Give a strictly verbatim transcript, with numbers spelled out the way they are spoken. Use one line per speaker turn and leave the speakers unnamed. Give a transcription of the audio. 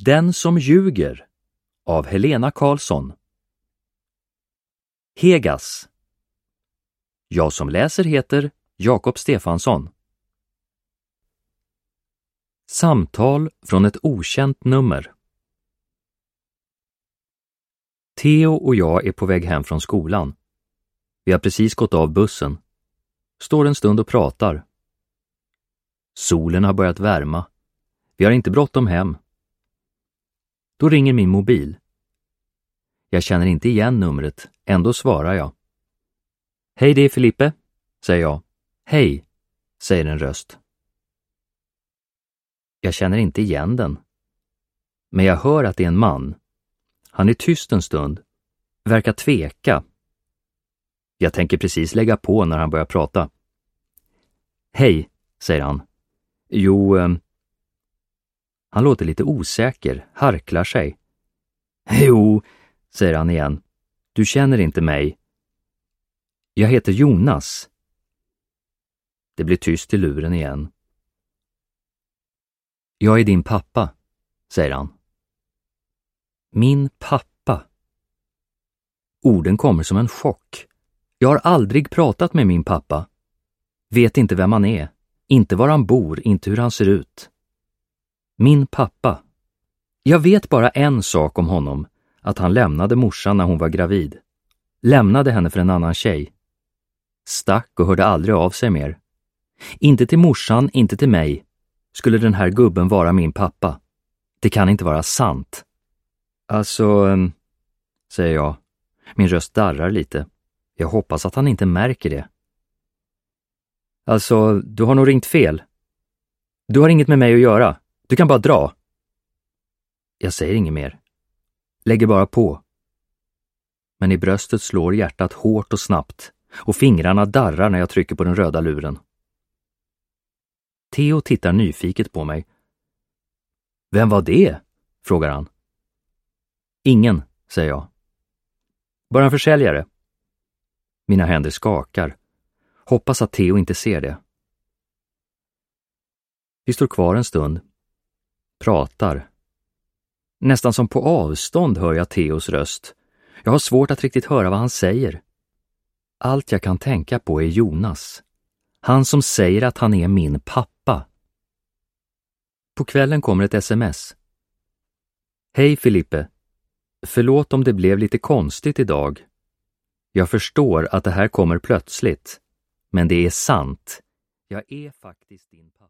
Den som ljuger av Helena Karlsson. Hegas. Jag som läser heter Jakob Stefansson. Samtal från ett okänt nummer. Theo och jag är på väg hem från skolan. Vi har precis gått av bussen. Står en stund och pratar. Solen har börjat värma. Vi har inte bråttom hem. Då ringer min mobil. Jag känner inte igen numret, ändå svarar jag. Hej, det är Filippe, säger jag. Hej, säger en röst. Jag känner inte igen den. Men jag hör att det är en man. Han är tyst en stund. Verkar tveka. Jag tänker precis lägga på när han börjar prata. Hej, säger han. Jo, eh... han låter lite osäker, harklar sig. Jo, säger han igen. Du känner inte mig. Jag heter Jonas. Det blir tyst i luren igen. Jag är din pappa, säger han. Min pappa. Orden kommer som en chock. Jag har aldrig pratat med min pappa. Vet inte vem han är. Inte var han bor, inte hur han ser ut. Min pappa. Jag vet bara en sak om honom. Att han lämnade morsan när hon var gravid. Lämnade henne för en annan tjej. Stack och hörde aldrig av sig mer. Inte till morsan, inte till mig. Skulle den här gubben vara min pappa? Det kan inte vara sant. Alltså, säger jag. Min röst darrar lite. Jag hoppas att han inte märker det. Alltså, du har nog ringt fel. Du har inget med mig att göra. Du kan bara dra. Jag säger inget mer. Lägger bara på. Men i bröstet slår hjärtat hårt och snabbt och fingrarna darrar när jag trycker på den röda luren. Theo tittar nyfiket på mig. Vem var det? Frågar han. Ingen, säger jag. Bara en försäljare. Mina händer skakar. Hoppas att Theo inte ser det. Vi står kvar en stund. Pratar. Nästan som på avstånd hör jag Theos röst. Jag har svårt att riktigt höra vad han säger. Allt jag kan tänka på är Jonas. Han som säger att han är min pappa. På kvällen kommer ett sms. Hej Filippe. Förlåt om det blev lite konstigt idag. Jag förstår att det här kommer plötsligt. Men det är sant. Jag är faktiskt din pappa.